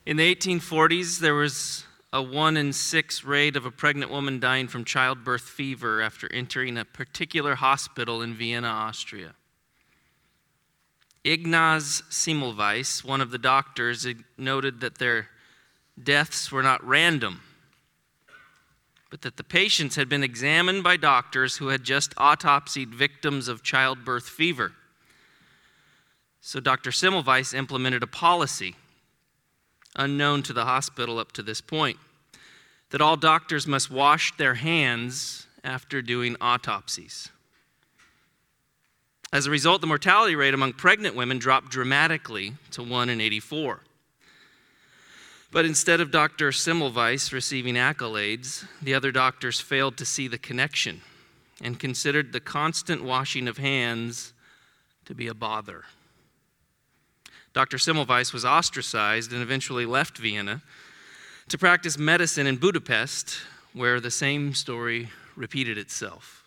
In the 1840s, there was a 1 in 6 rate of a pregnant woman dying from childbirth fever after entering a particular hospital in Vienna, Austria. Ignaz Semmelweis, one of the doctors, noted that their deaths were not random, but that the patients had been examined by doctors who had just autopsied victims of childbirth fever. So Dr. Semmelweis implemented a policy unknown to the hospital up to this point, that all doctors must wash their hands after doing autopsies. As a result, the mortality rate among pregnant women dropped dramatically to 1 in 84. But instead of Dr. Semmelweis receiving accolades, the other doctors failed to see the connection and considered the constant washing of hands to be a bother. Dr. Semmelweis was ostracized and eventually left Vienna to practice medicine in Budapest, where the same story repeated itself.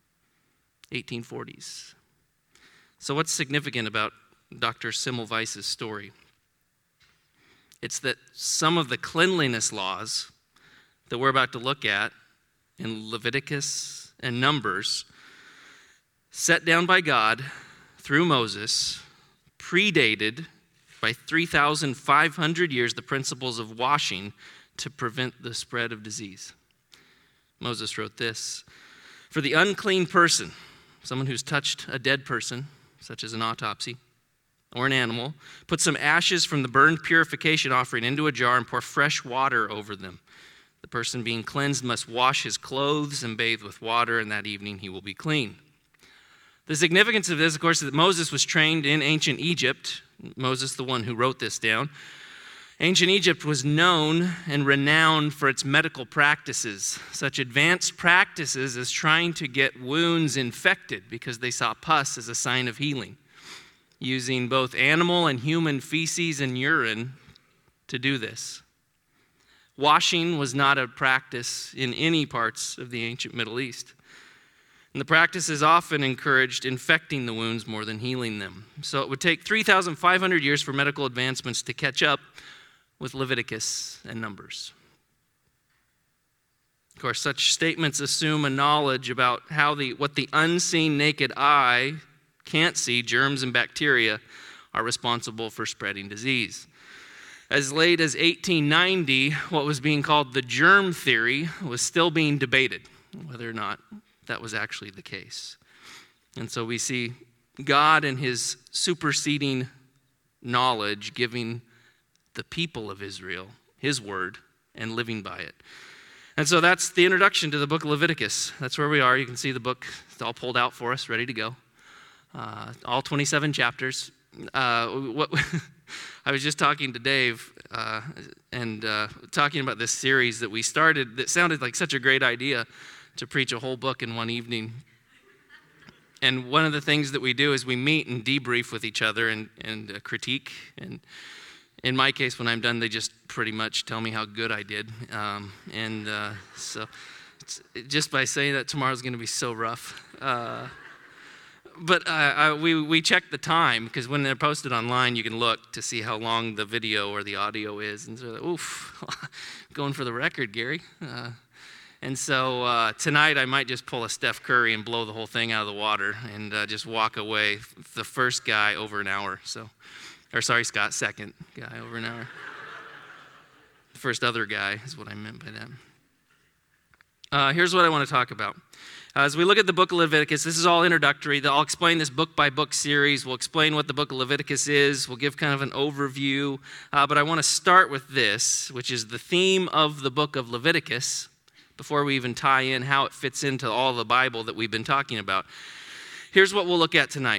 1840s. So what's significant about Dr. Semmelweis' story? It's that some of the cleanliness laws that we're about to look at in Leviticus and Numbers, set down by God through Moses, predated by 3,500 years the principles of washing to prevent the spread of disease. Moses wrote this: "For the unclean person, someone who's touched a dead person, such as an autopsy, or an animal, put some ashes from the burned purification offering into a jar and pour fresh water over them. The person being cleansed must wash his clothes and bathe with water, and that evening he will be clean." The significance of this, of course, is that Moses was trained in ancient Egypt. Moses, the one who wrote this down. Ancient Egypt was known and renowned for its medical practices, such advanced practices as trying to get wounds infected because they saw pus as a sign of healing, using both animal and human feces and urine to do this. Washing was not a practice in any parts of the ancient Middle East. And the practices often encouraged infecting the wounds more than healing them. So it would take 3,500 years for medical advancements to catch up with Leviticus and Numbers. Of course, such statements assume a knowledge about what the unseen naked eye can't see, germs and bacteria, are responsible for spreading disease. As late as 1890, what was being called the germ theory was still being debated, whether or not that was actually the case. And so we see God and his superseding knowledge giving the people of Israel his word and living by it. And so that's the introduction to the book of Leviticus. That's where we are. You can see the book. It's all pulled out for us, ready to go. All 27 chapters. I was just talking to Dave and talking about this series that we started that sounded like such a great idea to preach a whole book in one evening. And one of the things that we do is we meet and debrief with each other and critique. And in my case, when I'm done, they just pretty much tell me how good I did. So just by saying that tomorrow's going to be so rough. But we check the time, because when they're posted online, you can look to see how long the video or the audio is. And so, oof, going for the record, Gary. And so tonight I might just pull a Steph Curry and blow the whole thing out of the water and just walk away. The first guy over an hour. Scott, second guy over an hour. The first other guy is what I meant by that. Here's what I want to talk about. As we look at the book of Leviticus, this is all introductory. I'll explain this book-by-book series. We'll explain what the book of Leviticus is. We'll give kind of an overview. But I want to start with this, which is the theme of the book of Leviticus, before we even tie in how it fits into all the Bible that we've been talking about. Here's what we'll look at tonight.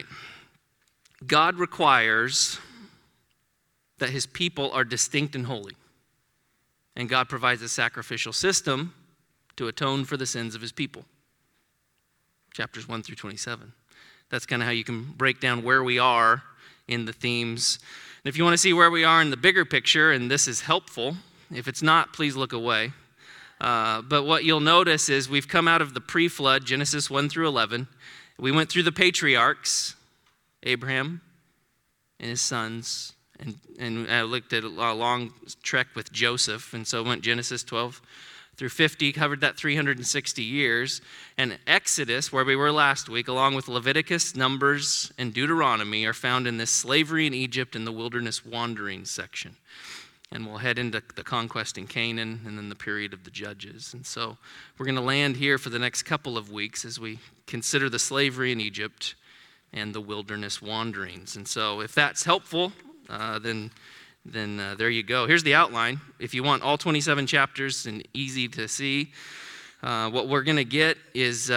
God requires that his people are distinct and holy. And God provides a sacrificial system to atone for the sins of his people. Chapters 1 through 27. That's kind of how you can break down where we are in the themes. And if you want to see where we are in the bigger picture, and this is helpful, if it's not, please look away. But what you'll notice is we've come out of the pre-flood, Genesis 1 through 11. We went through the patriarchs, Abraham and his sons, And I looked at a long trek with Joseph, and so went Genesis 12 through 50, covered that 360 years. And Exodus, where we were last week, along with Leviticus, Numbers, and Deuteronomy, are found in this slavery in Egypt and the wilderness wandering section. And we'll head into the conquest in Canaan and then the period of the Judges. And so we're going to land here for the next couple of weeks as we consider the slavery in Egypt and the wilderness wanderings. And so if that's helpful, then there you go. Here's the outline. If you want all 27 chapters and easy to see, what we're going to get is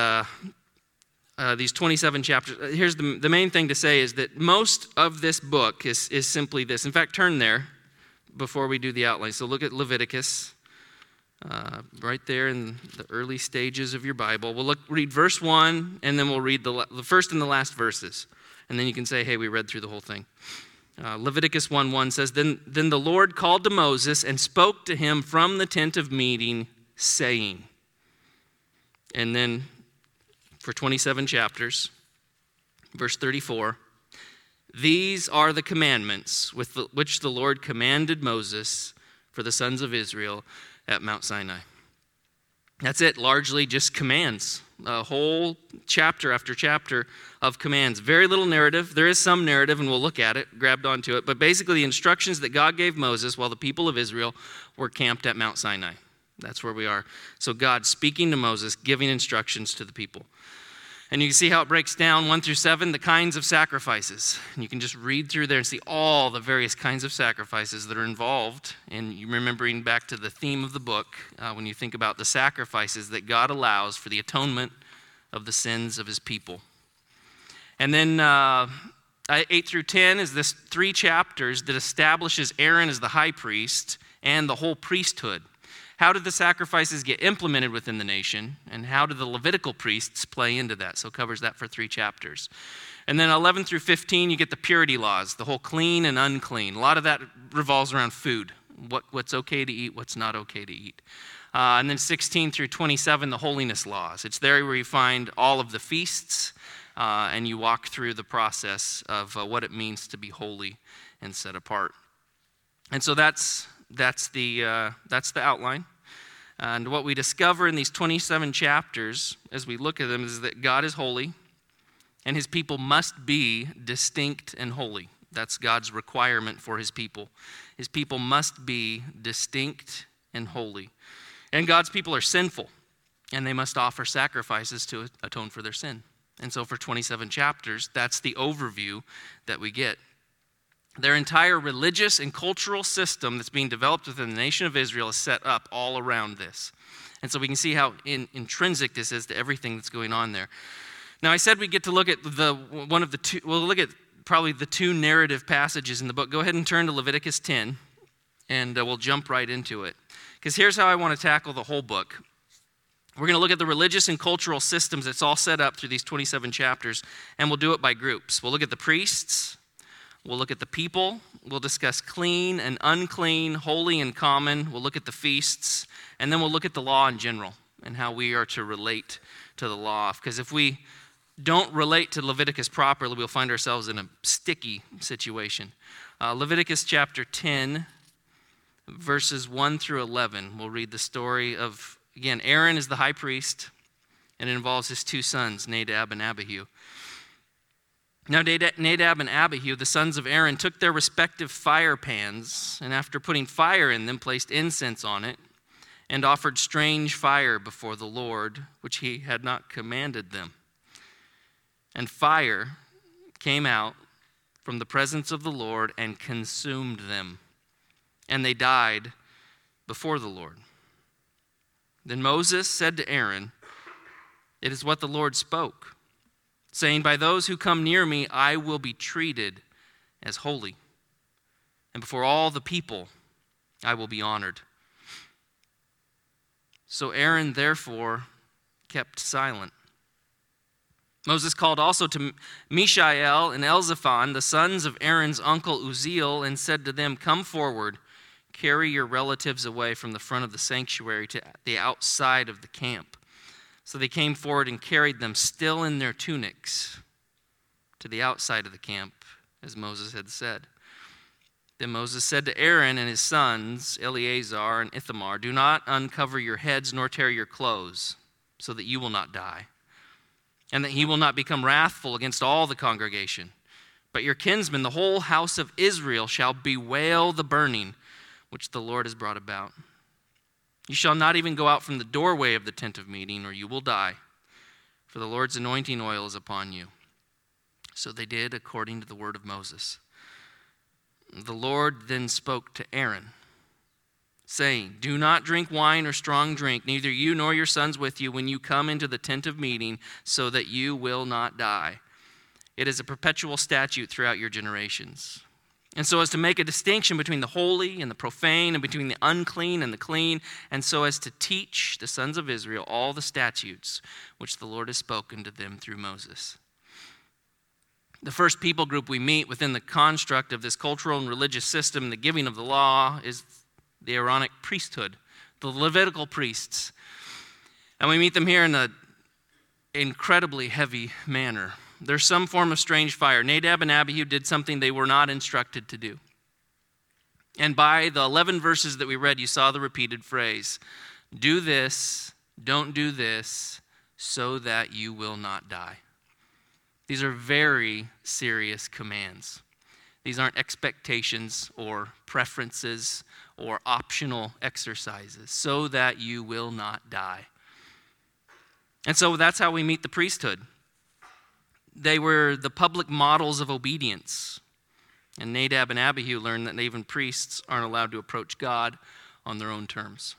these 27 chapters. Here's the main thing to say is that most of this book is simply this. In fact, turn there before we do the outline. So look at Leviticus, right there in the early stages of your Bible. We'll read verse 1, and then we'll read the first and the last verses. And then you can say, hey, we read through the whole thing. Leviticus 1:1 says, Then the Lord called to Moses and spoke to him from the tent of meeting, saying. And then for 27 chapters, verse 34, these are the commandments which the Lord commanded Moses for the sons of Israel at Mount Sinai. That's it, largely just commands. A whole chapter after chapter of commands. Very little narrative. There is some narrative, and we'll look at it, grabbed onto it. But basically, the instructions that God gave Moses while the people of Israel were camped at Mount Sinai. That's where we are. So God speaking to Moses, giving instructions to the people. And you can see how it breaks down 1 through 7, the kinds of sacrifices. And you can just read through there and see all the various kinds of sacrifices that are involved. And you remembering back to the theme of the book, when you think about the sacrifices that God allows for the atonement of the sins of his people. And then 8 through 10 is this 3 chapters that establishes Aaron as the high priest and the whole priesthood. How did the sacrifices get implemented within the nation? And how did the Levitical priests play into that? So it covers that for 3 chapters. And then 11 through 15, you get the purity laws, the whole clean and unclean. A lot of that revolves around food, what's okay to eat, what's not okay to eat. And then 16 through 27, the holiness laws. It's there where you find all of the feasts, and you walk through the process of what it means to be holy and set apart. And so that's the outline. And what we discover in these 27 chapters as we look at them is that God is holy and his people must be distinct and holy. That's God's requirement for his people. His people must be distinct and holy. And God's people are sinful, and they must offer sacrifices to atone for their sin. And so for 27 chapters, that's the overview that we get. Their entire religious and cultural system that's being developed within the nation of Israel is set up all around this. And so we can see how intrinsic this is to everything that's going on there. Now, I said we get to look at we'll look at probably the 2 narrative passages in the book. Go ahead and turn to Leviticus 10, and we'll jump right into it. Because here's how I want to tackle the whole book. We're going to look at the religious and cultural systems that's all set up through these 27 chapters, and we'll do it by groups. We'll look at the priests. We'll look at the people. We'll discuss clean and unclean, holy and common. We'll look at the feasts. And then we'll look at the law in general and how we are to relate to the law. Because if we don't relate to Leviticus properly, we'll find ourselves in a sticky situation. Leviticus chapter 10, verses 1 through 11. We'll read the story of, again, Aaron is the high priest, and it involves his 2 sons, Nadab and Abihu. Now Nadab and Abihu, the sons of Aaron, took their respective fire pans, and after putting fire in them, placed incense on it, and offered strange fire before the Lord, which he had not commanded them. And fire came out from the presence of the Lord and consumed them, and they died before the Lord. Then Moses said to Aaron, "It is what the Lord spoke, saying, by those who come near me, I will be treated as holy. And before all the people, I will be honored." So Aaron, therefore, kept silent. Moses called also to Mishael and Elzaphan, the sons of Aaron's uncle Uzziel, and said to them, "Come forward, carry your relatives away from the front of the sanctuary to the outside of the camp." So they came forward and carried them still in their tunics to the outside of the camp, as Moses had said. Then Moses said to Aaron and his sons, Eleazar and Ithamar, "Do not uncover your heads nor tear your clothes, so that you will not die, and that he will not become wrathful against all the congregation. But your kinsmen, the whole house of Israel, shall bewail the burning which the Lord has brought about. You shall not even go out from the doorway of the tent of meeting, or you will die, for the Lord's anointing oil is upon you." So they did according to the word of Moses. The Lord then spoke to Aaron, saying, "Do not drink wine or strong drink, neither you nor your sons with you, when you come into the tent of meeting, so that you will not die. It is a perpetual statute throughout your generations. And so as to make a distinction between the holy and the profane, and between the unclean and the clean, and so as to teach the sons of Israel all the statutes which the Lord has spoken to them through Moses." The first people group we meet within the construct of this cultural and religious system, the giving of the law, is the Aaronic priesthood, the Levitical priests. And we meet them here in an incredibly heavy manner. There's some form of strange fire. Nadab and Abihu did something they were not instructed to do. And by the 11 verses that we read, you saw the repeated phrase, "Do this, don't do this, so that you will not die." These are very serious commands. These aren't expectations or preferences or optional exercises, so that you will not die. And so that's how we meet the priesthood. They were the public models of obedience. And Nadab and Abihu learned that even priests aren't allowed to approach God on their own terms.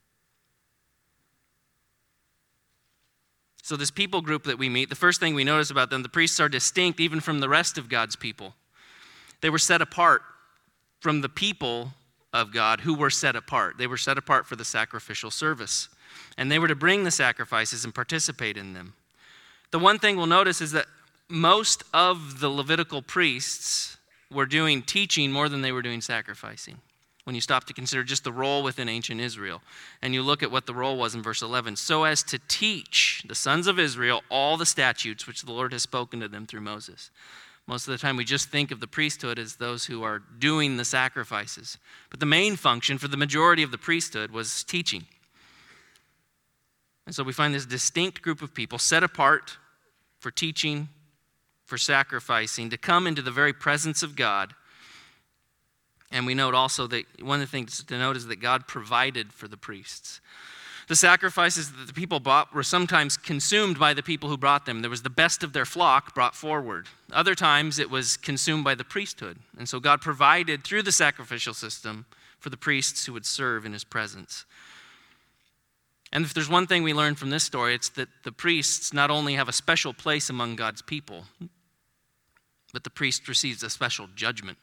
So this people group that we meet, the first thing we notice about them, the priests are distinct even from the rest of God's people. They were set apart from the people of God who were set apart. They were set apart for the sacrificial service. And they were to bring the sacrifices and participate in them. The one thing we'll notice is that most of the Levitical priests were doing teaching more than they were doing sacrificing. When you stop to consider just the role within ancient Israel. And you look at what the role was in verse 11. "So as to teach the sons of Israel all the statutes which the Lord has spoken to them through Moses." Most of the time we just think of the priesthood as those who are doing the sacrifices. But the main function for the majority of the priesthood was teaching. And so we find this distinct group of people set apart for teaching, for sacrificing, to come into the very presence of God. And we note also that one of the things to note is that God provided for the priests. The sacrifices that the people brought were sometimes consumed by the people who brought them. There was the best of their flock brought forward. Other times it was consumed by the priesthood. And so God provided through the sacrificial system for the priests who would serve in his presence. And if there's one thing we learn from this story, it's that the priests not only have a special place among God's people, but the priest receives a special judgment.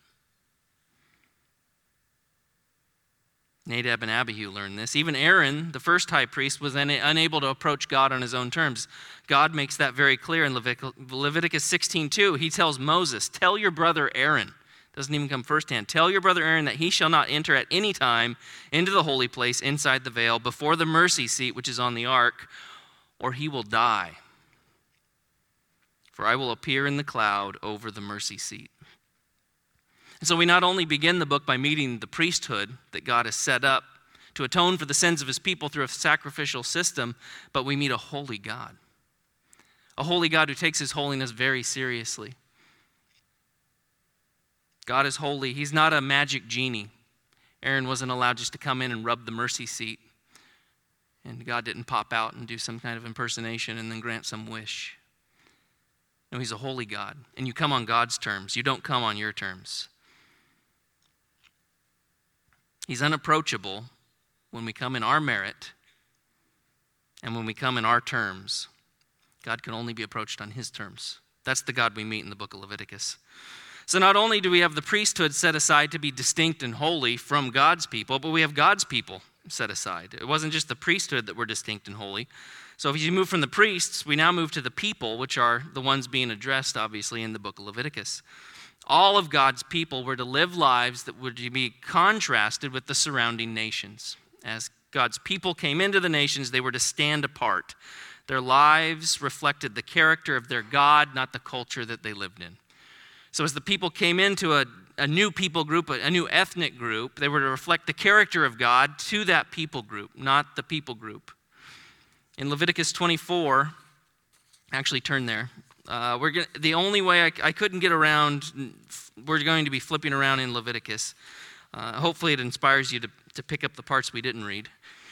Nadab and Abihu learned this. Even Aaron, the first high priest, was unable to approach God on his own terms. God makes that very clear in Leviticus 16:2. He tells Moses, "Tell your brother Aaron," doesn't even come firsthand, "tell your brother Aaron that he shall not enter at any time into the holy place inside the veil before the mercy seat which is on the ark, or he will die. For I will appear in the cloud over the mercy seat." And so we not only begin the book by meeting the priesthood that God has set up to atone for the sins of his people through a sacrificial system, but we meet a holy God. A holy God who takes his holiness very seriously. God is holy. He's not a magic genie. Aaron wasn't allowed just to come in and rub the mercy seat. And God didn't pop out and do some kind of impersonation and then grant some wish. No, he's a holy God. And you come on God's terms. You don't come on your terms. He's unapproachable when we come in our merit and when we come in our terms. God can only be approached on his terms. That's the God we meet in the book of Leviticus. So not only do we have the priesthood set aside to be distinct and holy from God's people, but we have God's people set aside. It wasn't just the priesthood that were distinct and holy. So if you move from the priests, we now move to the people, which are the ones being addressed, obviously, in the book of Leviticus. All of God's people were to live lives that would be contrasted with the surrounding nations. As God's people came into the nations, they were to stand apart. Their lives reflected the character of their God, not the culture that they lived in. So as the people came into a a new people group, a new ethnic group. They were to reflect the character of God to that people group, not the people group. In Leviticus 24, actually turn there. The only way I couldn't get around, we're going to be flipping around in Leviticus. Hopefully it inspires you to pick up the parts we didn't read.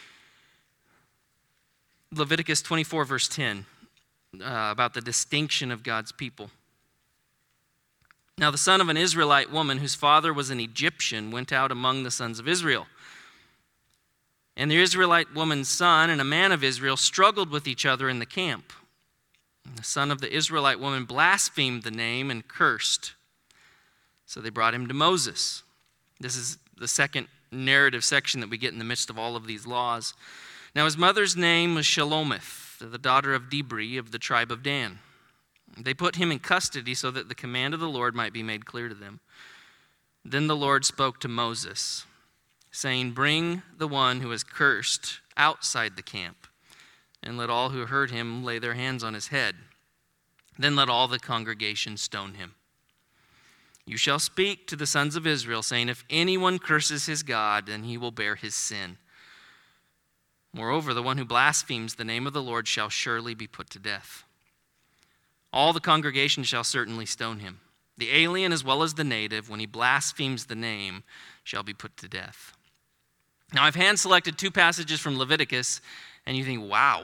Leviticus 24, verse 10, about the distinction of God's people. Now the son of an Israelite woman whose father was an Egyptian went out among the sons of Israel. And the Israelite woman's son and a man of Israel struggled with each other in the camp. And the son of the Israelite woman blasphemed the name and cursed. So they brought him to Moses. This is the second narrative section that we get in the midst of all of these laws. Now his mother's name was Shelomith, the daughter of Dibri of the tribe of Dan. They put him in custody so that the command of the Lord might be made clear to them. Then the Lord spoke to Moses, saying, "Bring the one who is cursed outside the camp, and let all who heard him lay their hands on his head. Then let all the congregation stone him. You shall speak to the sons of Israel, saying, if anyone curses his God, then he will bear his sin. Moreover, the one who blasphemes the name of the Lord shall surely be put to death. All the congregation shall certainly stone him. The alien as well as the native, when he blasphemes the name, shall be put to death." Now, I've hand-selected two passages from Leviticus, and you think, wow,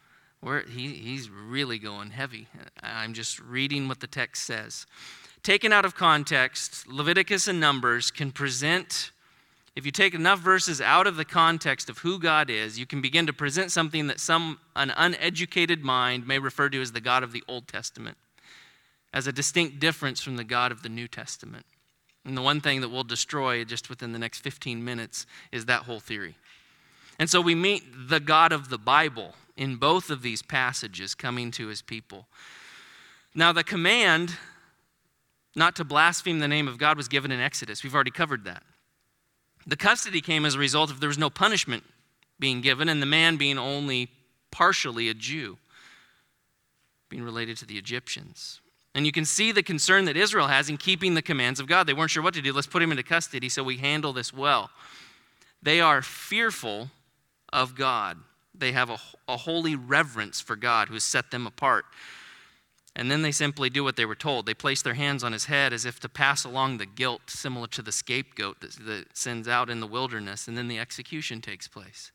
he's really going heavy. I'm just reading what the text says. Taken out of context, Leviticus and Numbers can present, if you take enough verses out of the context of who God is, you can begin to present something that an uneducated mind may refer to as the God of the Old Testament, as a distinct difference from the God of the New Testament. And the one thing that we'll destroy just within the next 15 minutes is that whole theory. And so we meet the God of the Bible in both of these passages coming to his people. Now the command not to blaspheme the name of God was given in Exodus. We've already covered that. The custody came as a result of there was no punishment being given and the man being only partially a Jew, being related to the Egyptians. And you can see the concern that Israel has in keeping the commands of God. They weren't sure what to do. Let's put him into custody so we handle this well. They are fearful of God. They have a holy reverence for God who has set them apart. And then they simply do what they were told. They place their hands on his head as if to pass along the guilt, similar to the scapegoat that sends out in the wilderness, and then the execution takes place.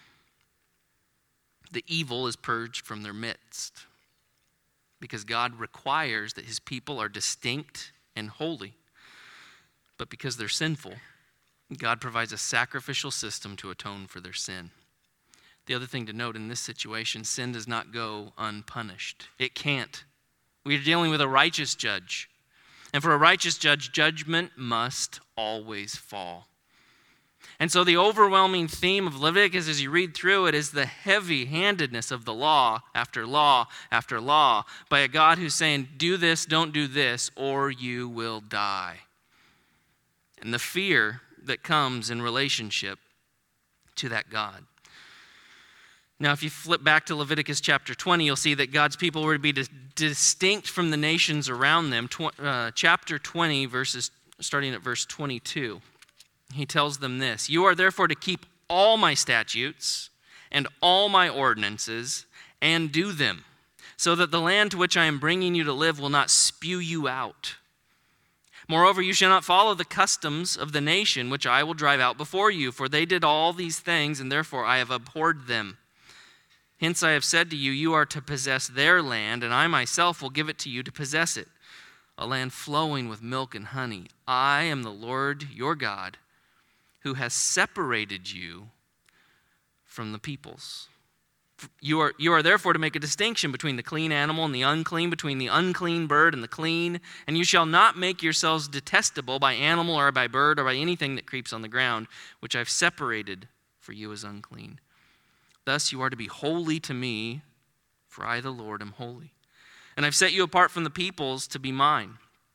The evil is purged from their midst because God requires that his people are distinct and holy. But because they're sinful, God provides a sacrificial system to atone for their sin. The other thing to note in this situation, sin does not go unpunished. It can't. We're dealing with a righteous judge. And for a righteous judge, judgment must always fall. And so the overwhelming theme of Leviticus as you read through it is the heavy-handedness of the law after law after law by a God who's saying, do this, don't do this, or you will die. And the fear that comes in relationship to that God. Now, if you flip back to Leviticus chapter 20, you'll see that God's people were to be distinct from the nations around them. Chapter 20, starting at verse 22, he tells them this: "You are therefore to keep all my statutes and all my ordinances and do them, so that the land to which I am bringing you to live will not spew you out. Moreover, you shall not follow the customs of the nation which I will drive out before you, for they did all these things, and therefore I have abhorred them. Hence I have said to you, you are to possess their land, and I myself will give it to you to possess it, a land flowing with milk and honey. I am the Lord your God, who has separated you from the peoples. You are therefore to make a distinction between the clean animal and the unclean, between the unclean bird and the clean, and you shall not make yourselves detestable by animal or by bird or by anything that creeps on the ground, which I've separated for you as unclean. Thus you are to be holy to me, for I, the Lord, am holy. And I've set you apart from the peoples to be mine.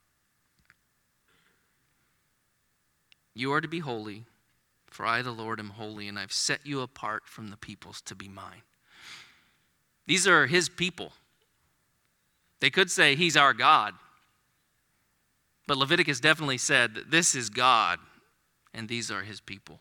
You are to be holy, for I, the Lord, am holy, and I've set you apart from the peoples to be mine." These are his people. They could say he's our God. But Leviticus definitely said that this is God and these are his people.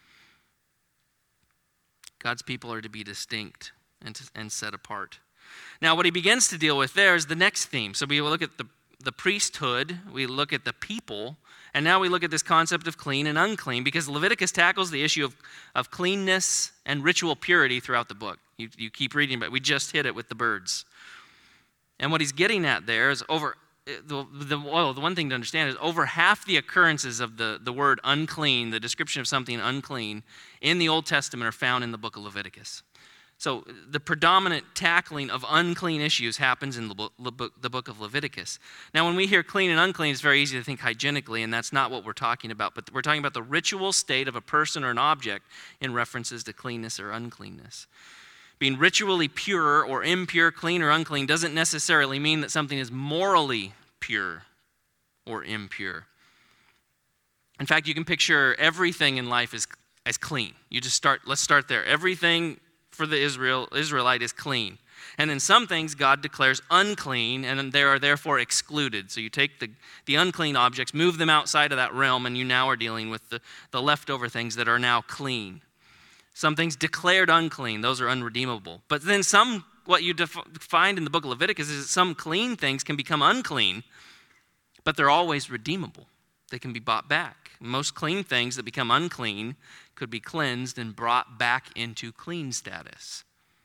God's people are to be distinct and set apart. Now, what he begins to deal with there is the next theme. So we look at the priesthood, we look at the people, and now we look at this concept of clean and unclean, because Leviticus tackles the issue of cleanness and ritual purity throughout the book. You keep reading, but we just hit it with the birds. And what he's getting at there is the one thing to understand is over half the occurrences of the word unclean, the description of something unclean, in the Old Testament are found in the book of Leviticus. So the predominant tackling of unclean issues happens in the book of Leviticus. Now, when we hear clean and unclean, it's very easy to think hygienically, and that's not what we're talking about. But we're talking about the ritual state of a person or an object in references to cleanness or uncleanness. Being ritually pure or impure, clean or unclean, doesn't necessarily mean that something is morally pure or impure. In fact, you can picture everything in life as clean. Let's start there. Everything for the Israelite is clean. And then some things God declares unclean, and they are therefore excluded. So you take the unclean objects, move them outside of that realm, and you now are dealing with the leftover things that are now clean. Some things declared unclean, those are unredeemable. But then what you find in the book of Leviticus is that some clean things can become unclean, but they're always redeemable. They can be bought back. Most clean things that become unclean could be cleansed and brought back into clean status.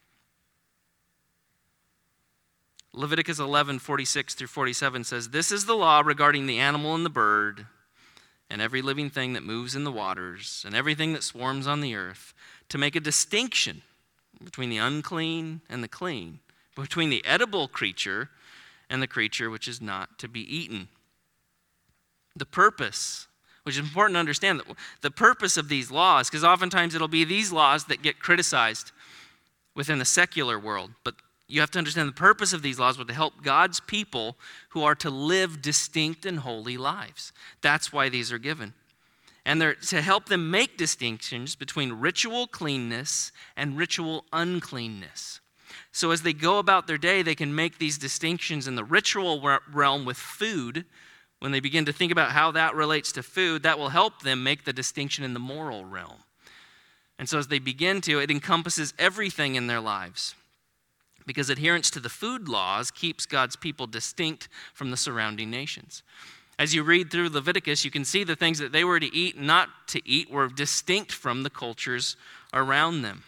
Leviticus 11:46-47 says, "This is the law regarding the animal and the bird, and every living thing that moves in the waters, and everything that swarms on the earth, to make a distinction between the unclean and the clean, between the edible creature and the creature which is not to be eaten." The purpose, which is important to understand, the purpose of these laws, because oftentimes it'll be these laws that get criticized within the secular world, but you have to understand the purpose of these laws was to help God's people who are to live distinct and holy lives. That's why these are given. And they're to help them make distinctions between ritual cleanness and ritual uncleanness. So as they go about their day, they can make these distinctions in the ritual realm with food. When they begin to think about how that relates to food, that will help them make the distinction in the moral realm. And so as they begin to, it encompasses everything in their lives, because adherence to the food laws keeps God's people distinct from the surrounding nations. As you read through Leviticus, you can see the things that they were to eat and not to eat were distinct from the cultures around them.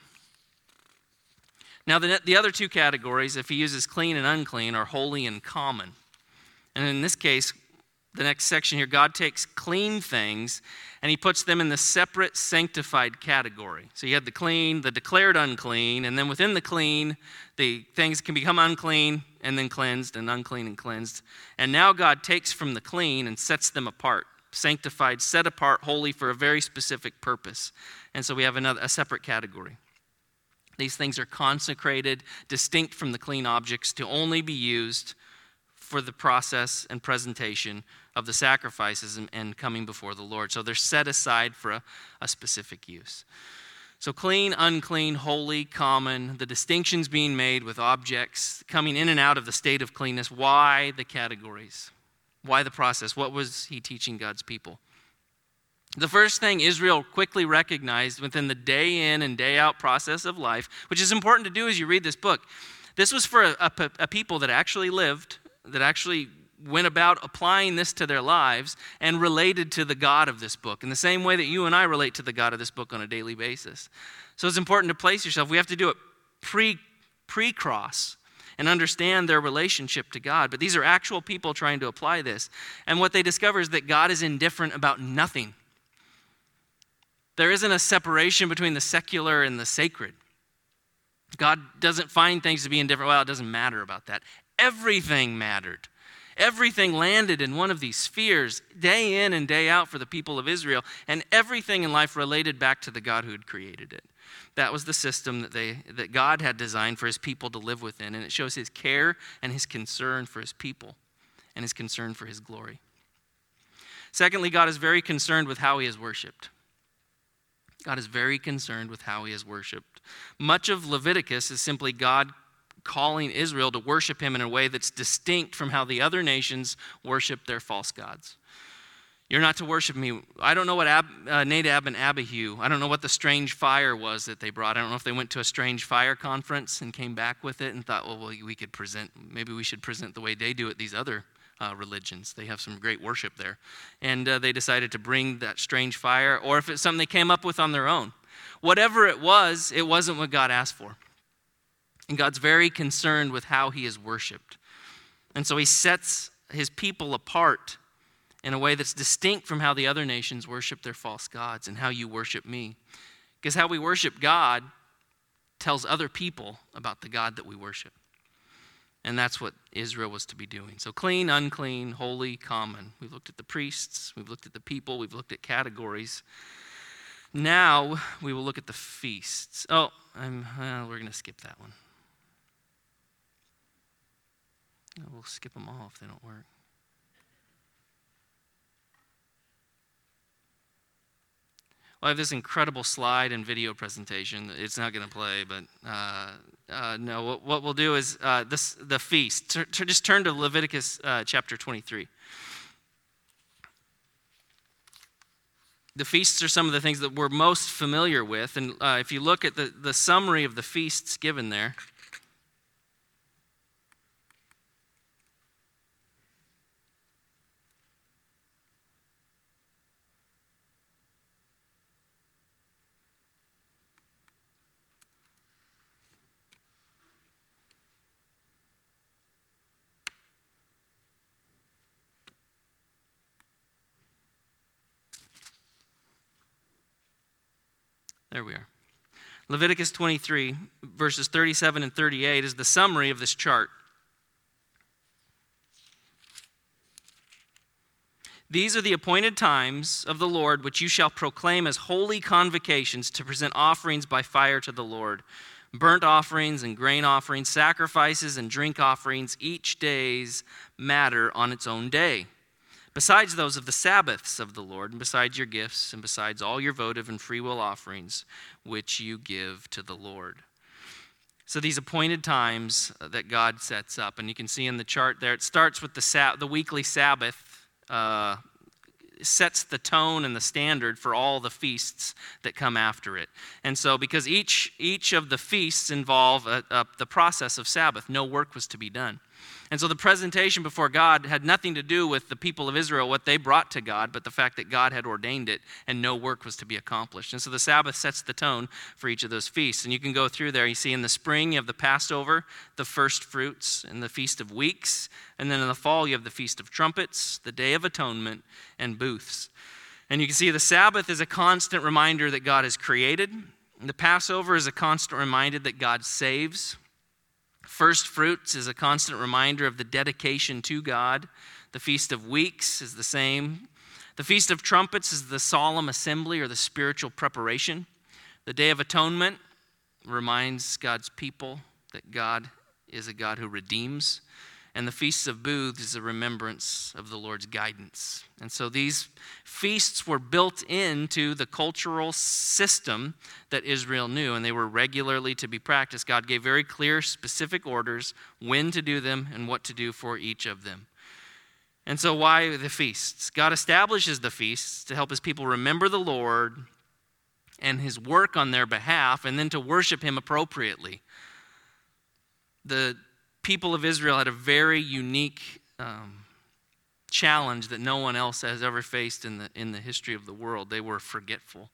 Now, the other two categories, if he uses clean and unclean, are holy and common. And in this case, the next section here, God takes clean things and he puts them in the separate sanctified category. So you have the clean, the declared unclean, and then within the clean, the things can become unclean and then cleansed, and unclean and cleansed. And now God takes from the clean and sets them apart, sanctified, set apart, holy for a very specific purpose. And so we have a separate category. These things are consecrated, distinct from the clean objects, to only be used for the process and presentation of the sacrifices and coming before the Lord. So they're set aside for a specific use. So clean, unclean, holy, common, the distinctions being made with objects coming in and out of the state of cleanness. Why the categories? Why the process? What was he teaching God's people? The first thing Israel quickly recognized within the day in and day out process of life, which is important to do as you read this book, this was for a people that actually lived, that actually went about applying this to their lives and related to the God of this book in the same way that you and I relate to the God of this book on a daily basis. So it's important to place yourself. We have to do it pre-cross and understand their relationship to God. But these are actual people trying to apply this. And what they discover is that God is indifferent about nothing. There isn't a separation between the secular and the sacred. God doesn't find things to be indifferent. Well, it doesn't matter about that. Everything mattered. Everything landed in one of these spheres day in and day out for the people of Israel, and everything in life related back to the God who had created it. That was the system that God had designed for his people to live within, and it shows his care and his concern for his people and his concern for his glory. Secondly, God is very concerned with how he is worshiped. God is very concerned with how he is worshiped. Much of Leviticus is simply God calling Israel to worship him in a way that's distinct from how the other nations worship their false gods. You're not to worship me. I don't know what Nadab and Abihu, I don't know what the strange fire was that they brought. I don't know if they went to a strange fire conference and came back with it and thought, well, maybe we should present the way they do it, these other religions. They have some great worship there. And they decided to bring that strange fire, or if it's something they came up with on their own. Whatever it wasn't what God asked for. And God's very concerned with how he is worshiped. And so he sets his people apart in a way that's distinct from how the other nations worship their false gods and how you worship me. Because how we worship God tells other people about the God that we worship. And that's what Israel was to be doing. So clean, unclean, holy, common. We've looked at the priests, we've looked at the people, we've looked at categories. Now we will look at the feasts. We're going to skip that one. We'll skip them all if they don't work. Well, I have this incredible slide and video presentation. It's not going to play, but no. What we'll do is the feast. Just turn to Leviticus chapter 23. The feasts are some of the things that we're most familiar with, and if you look at the summary of the feasts given there, there we are. Leviticus 23, verses 37 and 38 is the summary of this chart. These are the appointed times of the Lord, which you shall proclaim as holy convocations to present offerings by fire to the Lord. Burnt offerings and grain offerings, sacrifices and drink offerings, each day's matter on its own day. Besides those of the Sabbaths of the Lord, and besides your gifts, and besides all your votive and freewill offerings, which you give to the Lord. So these appointed times that God sets up, and you can see in the chart there, it starts with the weekly Sabbath, sets the tone and the standard for all the feasts that come after it. And so because each of the feasts involve the process of Sabbath, no work was to be done. And so the presentation before God had nothing to do with the people of Israel, what they brought to God, but the fact that God had ordained it and no work was to be accomplished. And so the Sabbath sets the tone for each of those feasts. And you can go through there. You see in the spring you have the Passover, the first fruits, and the Feast of Weeks. And then in the fall you have the Feast of Trumpets, the Day of Atonement, and Booths. And you can see the Sabbath is a constant reminder that God has created. The Passover is a constant reminder that God saves. First fruits is a constant reminder of the dedication to God. The Feast of Weeks is the same. The Feast of Trumpets is the solemn assembly or the spiritual preparation. The Day of Atonement reminds God's people that God is a God who redeems. And the Feasts of Booths is a remembrance of the Lord's guidance. And so these feasts were built into the cultural system that Israel knew, and they were regularly to be practiced. God gave very clear, specific orders when to do them and what to do for each of them. And so why the feasts? God establishes the feasts to help his people remember the Lord and his work on their behalf, and then to worship him appropriately. The people of Israel had a very unique challenge that no one else has ever faced in the history of the world. They were forgetful.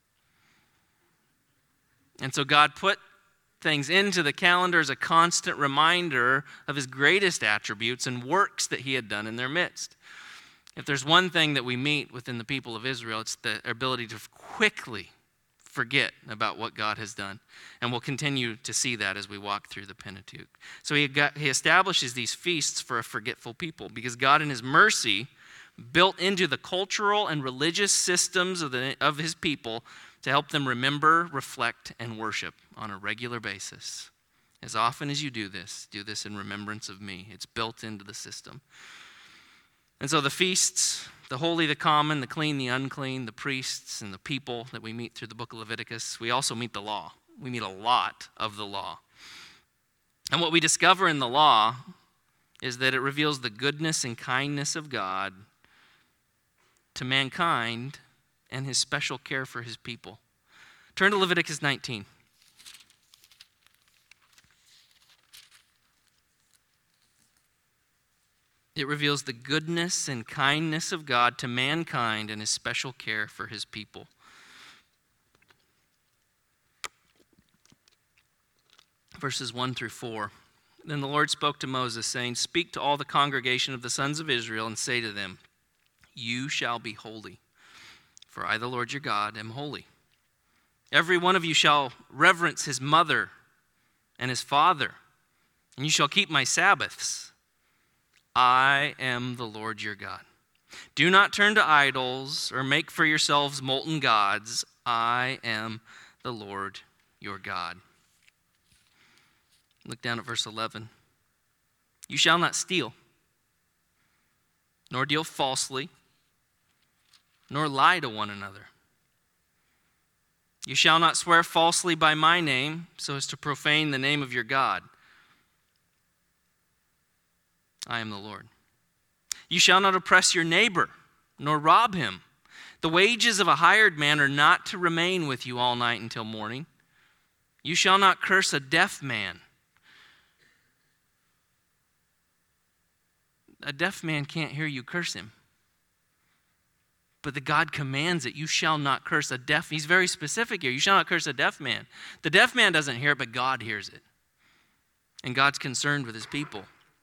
And so God put things into the calendar as a constant reminder of his greatest attributes and works that he had done in their midst. If there's one thing that we meet within the people of Israel, it's the ability to quickly forget about what God has done. And we'll continue to see that as we walk through the Pentateuch. So he establishes these feasts for a forgetful people because God in his mercy built into the cultural and religious systems of his people to help them remember, reflect, and worship on a regular basis. As often as you do this in remembrance of me. It's built into the system. And so the feasts, the holy, the common, the clean, the unclean, the priests, and the people that we meet through the book of Leviticus, we also meet the law. We meet a lot of the law. And what we discover in the law is that it reveals the goodness and kindness of God to mankind and his special care for his people. Turn to Leviticus 19. It reveals the goodness and kindness of God to mankind and his special care for his people. Verses 1 through 4. Then the Lord spoke to Moses, saying, "Speak to all the congregation of the sons of Israel and say to them, you shall be holy, for I, the Lord your God, am holy. Every one of you shall reverence his mother and his father, and you shall keep my Sabbaths. I am the Lord your God. Do not turn to idols or make for yourselves molten gods. I am the Lord your God." Look down at verse 11. "You shall not steal, nor deal falsely, nor lie to one another. You shall not swear falsely by my name, so as to profane the name of your God. I am the Lord. You shall not oppress your neighbor, nor rob him. The wages of a hired man are not to remain with you all night until morning. You shall not curse a deaf man." A deaf man can't hear you curse him. But the God commands it. You shall not curse a deaf. He's very specific here. You shall not curse a deaf man. The deaf man doesn't hear it, but God hears it. And God's concerned with his people.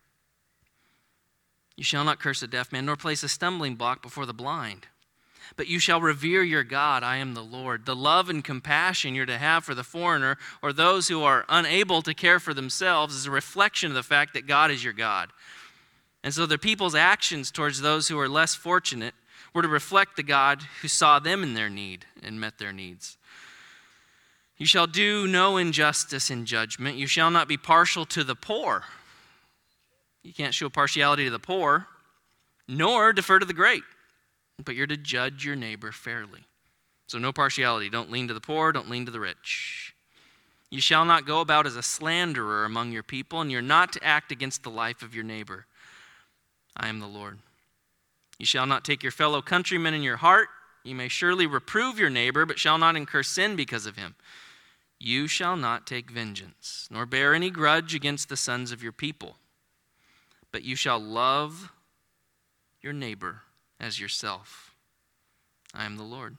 "You shall not curse a deaf man, nor place a stumbling block before the blind. But you shall revere your God. I am the Lord. The love and compassion you're to have for the foreigner or those who are unable to care for themselves is a reflection of the fact that God is your God. And so the people's actions towards those who are less fortunate were to reflect the God who saw them in their need and met their needs. You shall do no injustice in judgment. You shall not be partial to the poor." You can't show partiality to the poor, nor defer to the great. But you're to judge your neighbor fairly. So no partiality. Don't lean to the poor, don't lean to the rich. "You shall not go about as a slanderer among your people, and you're not to act against the life of your neighbor. I am the Lord. You shall not take your fellow countrymen in your heart. You may surely reprove your neighbor, but shall not incur sin because of him. You shall not take vengeance, nor bear any grudge against the sons of your people. But you shall love your neighbor as yourself. I am the Lord.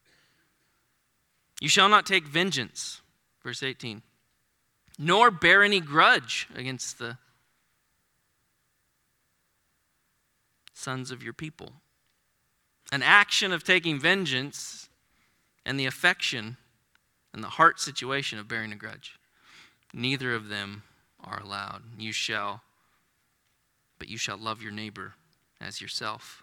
You shall not take vengeance," verse 18, "nor bear any grudge against the sons of your people." An action of taking vengeance and the affection and the heart situation of bearing a grudge. Neither of them are allowed. But you shall love your neighbor as yourself.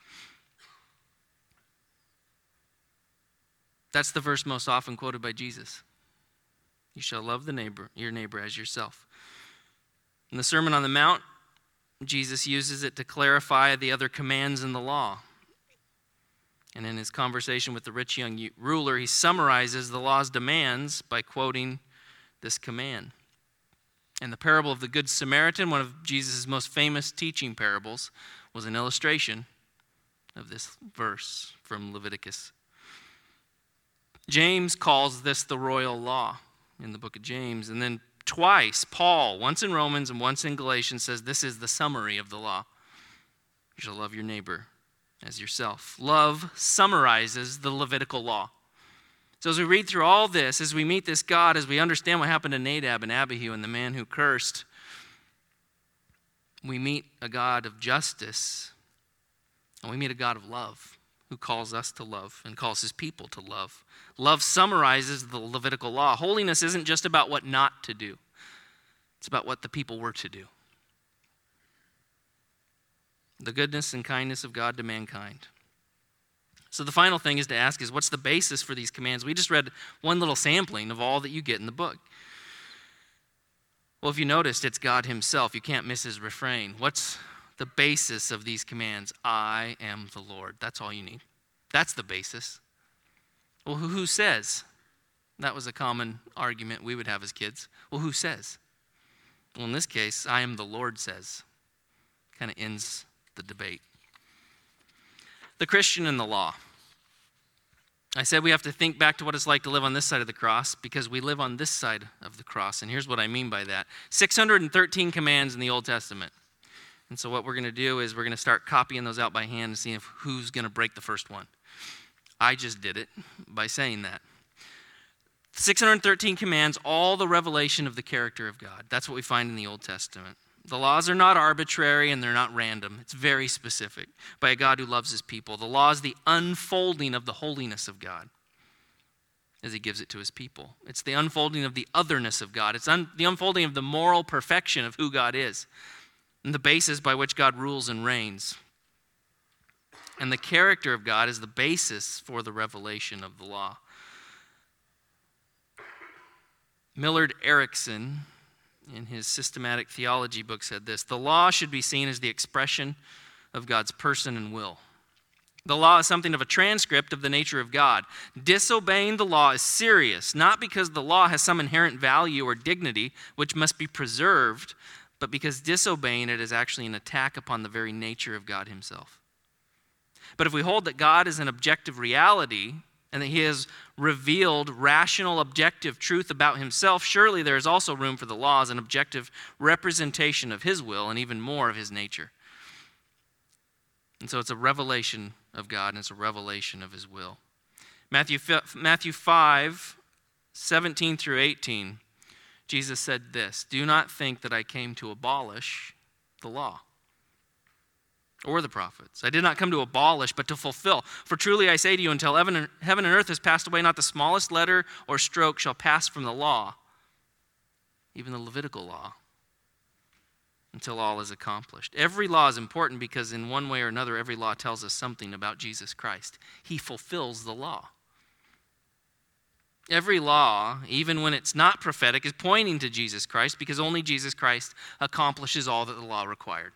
That's the verse most often quoted by Jesus. You shall love your neighbor as yourself. In the Sermon on the Mount, Jesus uses it to clarify the other commands in the law. And in his conversation with the rich young ruler, he summarizes the law's demands by quoting this command. And the parable of the Good Samaritan, one of Jesus' most famous teaching parables, was an illustration of this verse from Leviticus. James calls this the royal law in the book of James. And then twice, Paul, once in Romans and once in Galatians, says this is the summary of the law. You shall love your neighbor as yourself. Love summarizes the Levitical law. So as we read through all this, as we meet this God, as we understand what happened to Nadab and Abihu and the man who cursed, we meet a God of justice, and we meet a God of love who calls us to love and calls his people to love. Love summarizes the Levitical law. Holiness isn't just about what not to do. It's about what the people were to do. The goodness and kindness of God to mankind. So the final thing is to ask is, what's the basis for these commands? We just read one little sampling of all that you get in the book. Well, if you noticed, it's God himself. You can't miss his refrain. What's the basis of these commands? I am the Lord. That's all you need. That's the basis. Well, who says? That was a common argument we would have as kids. Well, who says? Well, in this case, I am the Lord says. Kind of ends the debate. The Christian and the law. I said we have to think back to what it's like to live on this side of the cross because we live on this side of the cross. And here's what I mean by that. 613 commands in the Old Testament. And so what we're going to do is we're going to start copying those out by hand and seeing who's going to break the first one. I just did it by saying that. 613 commands, all the revelation of the character of God. That's what we find in the Old Testament. The laws are not arbitrary and they're not random. It's very specific by a God who loves his people. The law is the unfolding of the holiness of God as he gives it to his people. It's the unfolding of the otherness of God. It's the unfolding of the moral perfection of who God is and the basis by which God rules and reigns. And the character of God is the basis for the revelation of the law. Millard Erickson, in his systematic theology book, said this: the law should be seen as the expression of God's person and will. The law is something of a transcript of the nature of God. Disobeying the law is serious, not because the law has some inherent value or dignity which must be preserved, but because disobeying it is actually an attack upon the very nature of God himself. But if we hold that God is an objective reality, and that he has revealed rational, objective truth about himself, surely there is also room for the law as an objective representation of his will and even more of his nature. And so it's a revelation of God and it's a revelation of his will. Matthew 5, 17 through 18, Jesus said this: do not think that I came to abolish the law or the prophets. I did not come to abolish, but to fulfill. For truly I say to you, until heaven and earth has passed away, not the smallest letter or stroke shall pass from the law, even the Levitical law, until all is accomplished. Every law is important because in one way or another, every law tells us something about Jesus Christ. He fulfills the law. Every law, even when it's not prophetic, is pointing to Jesus Christ because only Jesus Christ accomplishes all that the law required.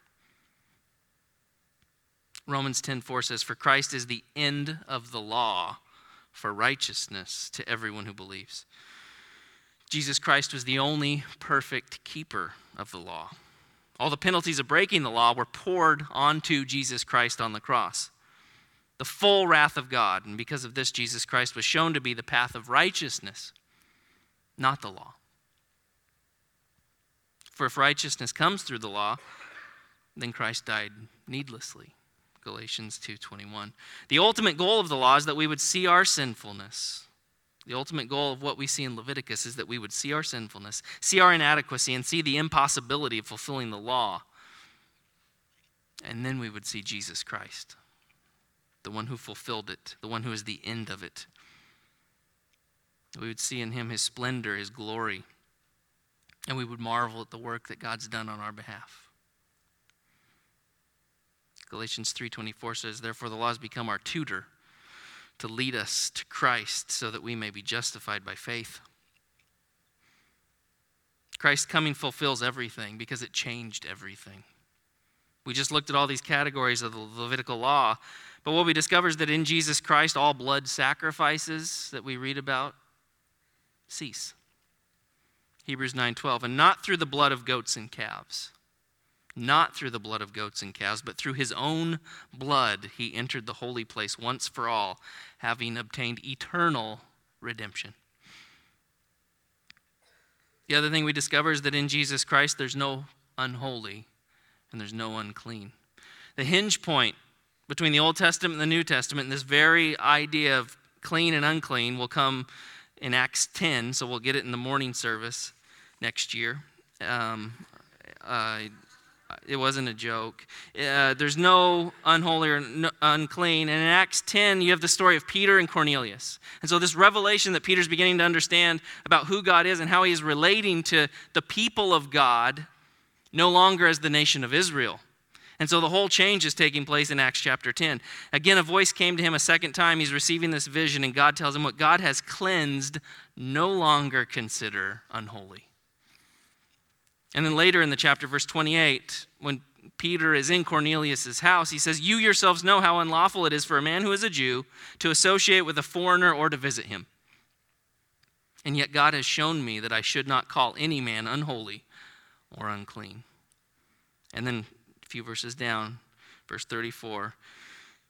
Romans 10:4 says, for Christ is the end of the law for righteousness to everyone who believes. Jesus Christ was the only perfect keeper of the law. All the penalties of breaking the law were poured onto Jesus Christ on the cross. The full wrath of God. And because of this, Jesus Christ was shown to be the path of righteousness, not the law. For if righteousness comes through the law, then Christ died needlessly. Galatians 2:21. The ultimate goal of the law is that we would see our sinfulness. The ultimate goal of what we see in Leviticus is that we would see our sinfulness, see our inadequacy, and see the impossibility of fulfilling the law. And then we would see Jesus Christ, the one who fulfilled it, the one who is the end of it. We would see in him his splendor, his glory, and we would marvel at the work that God's done on our behalf. Galatians 3:24 says, therefore the law has become our tutor to lead us to Christ so that we may be justified by faith. Christ's coming fulfills everything because it changed everything. We just looked at all these categories of the Levitical law, but what we discover is that in Jesus Christ, all blood sacrifices that we read about cease. Hebrews 9:12, and not through the blood of goats and calves. Not through the blood of goats and calves, but through his own blood he entered the holy place once for all, having obtained eternal redemption. The other thing we discover is that in Jesus Christ there's no unholy and there's no unclean. The hinge point between the Old Testament and the New Testament, and this very idea of clean and unclean, will come in Acts 10, so we'll get it in the morning service next year. It wasn't a joke. There's no unholy or unclean. And in Acts 10, you have the story of Peter and Cornelius. And so this revelation that Peter's beginning to understand about who God is and how he is relating to the people of God, no longer as the nation of Israel. And so the whole change is taking place in Acts chapter 10. Again, a voice came to him a second time. He's receiving this vision, and God tells him what God has cleansed, no longer consider unholy. And then later in the chapter, verse 28, when Peter is in Cornelius' house, he says, you yourselves know how unlawful it is for a man who is a Jew to associate with a foreigner or to visit him. And yet God has shown me that I should not call any man unholy or unclean. And then a few verses down, verse 34,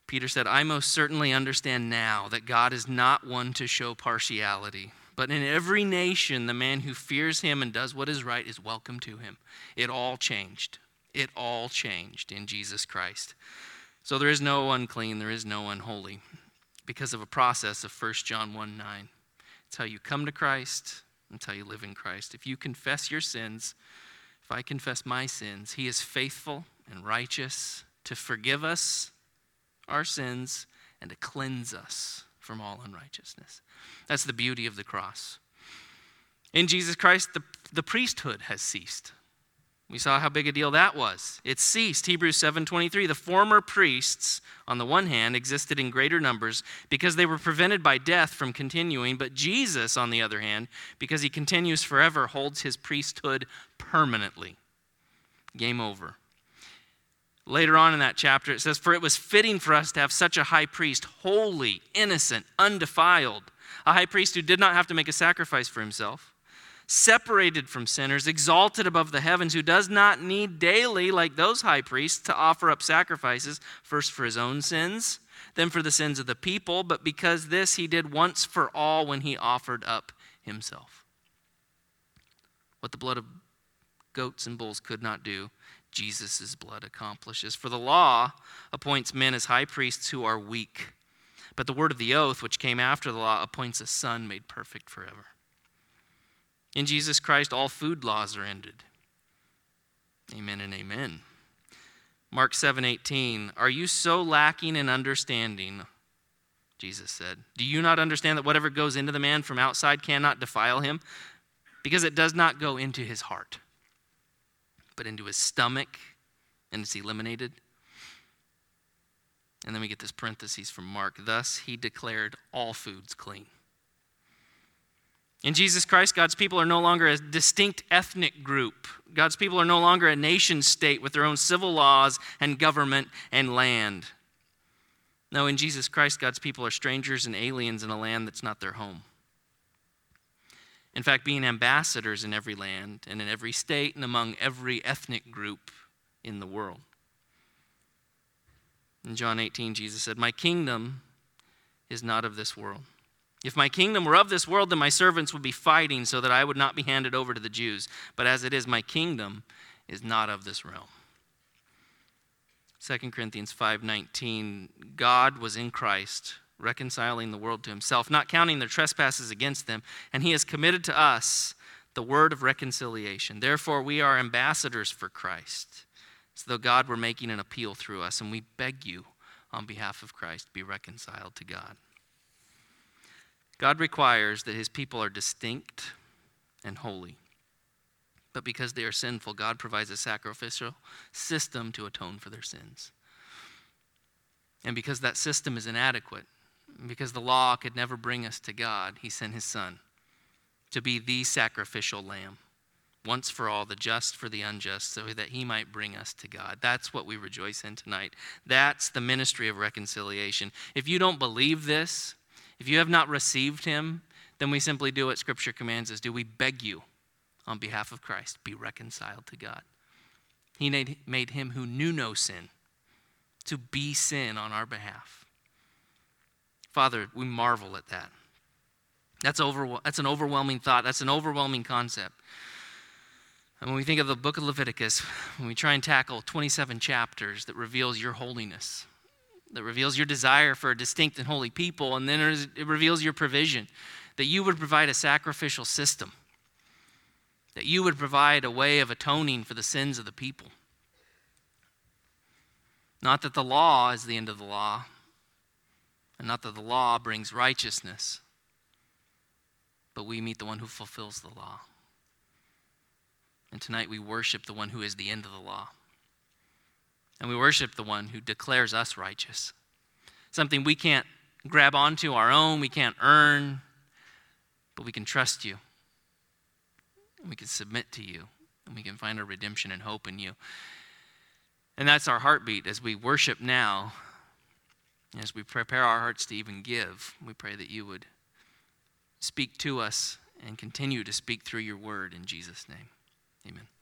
Peter said, I most certainly understand now that God is not one to show partiality, but in every nation, the man who fears him and does what is right is welcome to him. It all changed. It all changed in Jesus Christ. So there is no unclean, there is no unholy, because of a process of 1 John 1:9. It's how you come to Christ, it's how you live in Christ. If you confess your sins, if I confess my sins, he is faithful and righteous to forgive us our sins and to cleanse us from all unrighteousness. That's the beauty of the cross. In Jesus Christ, the priesthood has ceased. We saw how big a deal that was. It ceased. Hebrews 7:23. The former priests, on the one hand, existed in greater numbers because they were prevented by death from continuing. But Jesus, on the other hand, because he continues forever, holds his priesthood permanently. Game over. Later on in that chapter, it says, for it was fitting for us to have such a high priest, holy, innocent, undefiled, a high priest who did not have to make a sacrifice for himself, separated from sinners, exalted above the heavens, who does not need daily, like those high priests, to offer up sacrifices, first for his own sins, then for the sins of the people, but because this he did once for all when he offered up himself. What the blood of goats and bulls could not do, Jesus' blood accomplishes. For the law appoints men as high priests who are weak, but the word of the oath, which came after the law, appoints a son made perfect forever. In Jesus Christ, all food laws are ended. Amen and amen. Mark 7:18, are you so lacking in understanding? Jesus said, do you not understand that whatever goes into the man from outside cannot defile him? Because it does not go into his heart, but into his stomach, and it's eliminated. And then we get this parenthesis from Mark. Thus, he declared all foods clean. In Jesus Christ, God's people are no longer a distinct ethnic group. God's people are no longer a nation state with their own civil laws and government and land. No, in Jesus Christ, God's people are strangers and aliens in a land that's not their home. In fact, being ambassadors in every land and in every state and among every ethnic group in the world. In John 18, Jesus said, my kingdom is not of this world. If my kingdom were of this world, then my servants would be fighting so that I would not be handed over to the Jews. But as it is, my kingdom is not of this realm. 2 Corinthians 5:19, God was in Christ, reconciling the world to himself, not counting their trespasses against them, and he has committed to us the word of reconciliation. Therefore, we are ambassadors for Christ, as though God were making an appeal through us, and we beg you on behalf of Christ, be reconciled to God. God requires that his people are distinct and holy. But because they are sinful, God provides a sacrificial system to atone for their sins. And because that system is inadequate, because the law could never bring us to God, he sent his son to be the sacrificial lamb, once for all, the just for the unjust, so that he might bring us to God. That's what we rejoice in tonight. That's the ministry of reconciliation. If you don't believe this, if you have not received him, then we simply do what Scripture commands us do. We beg you on behalf of Christ, be reconciled to God. He made him who knew no sin to be sin on our behalf. Father, we marvel at that. That's an overwhelming thought. That's an overwhelming concept. And when we think of the book of Leviticus, when we try and tackle 27 chapters that reveals your holiness, that reveals your desire for a distinct and holy people, and then it reveals your provision, that you would provide a sacrificial system, that you would provide a way of atoning for the sins of the people. Not that the law is the end of the law, and not that the law brings righteousness, but we meet the one who fulfills the law. And tonight we worship the one who is the end of the law. And we worship the one who declares us righteous. Something we can't grab onto our own, we can't earn, but we can trust you. And we can submit to you. And we can find our redemption and hope in you. And that's our heartbeat as we worship now. As we prepare our hearts to even give, we pray that you would speak to us and continue to speak through your word in Jesus' name. Amen.